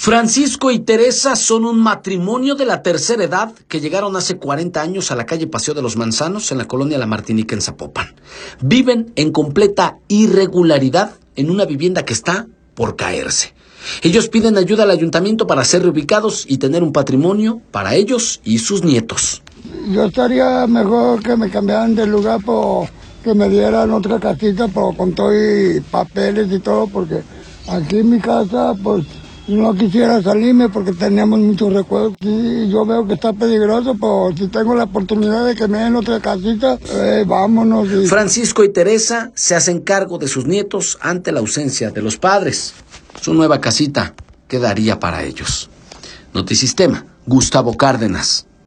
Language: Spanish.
Francisco y Teresa son un matrimonio de la tercera edad que llegaron hace 40 años a la calle Paseo de los Manzanos en la colonia La Martinica en Zapopan. Viven en completa irregularidad en una vivienda que está por caerse. Ellos piden ayuda al ayuntamiento para ser reubicados y tener un patrimonio para ellos y sus nietos. Yo estaría mejor que me cambiaran de lugar, que me dieran otra casita con todo y papeles y todo, porque aquí en mi casa pues no quisiera salirme porque teníamos muchos recuerdos. Sí, yo veo que está peligroso, pero si tengo la oportunidad de que me den otra casita, vámonos. Francisco y Teresa se hacen cargo de sus nietos ante la ausencia de los padres. Su nueva casita quedaría para ellos. Notisistema, Gustavo Cárdenas.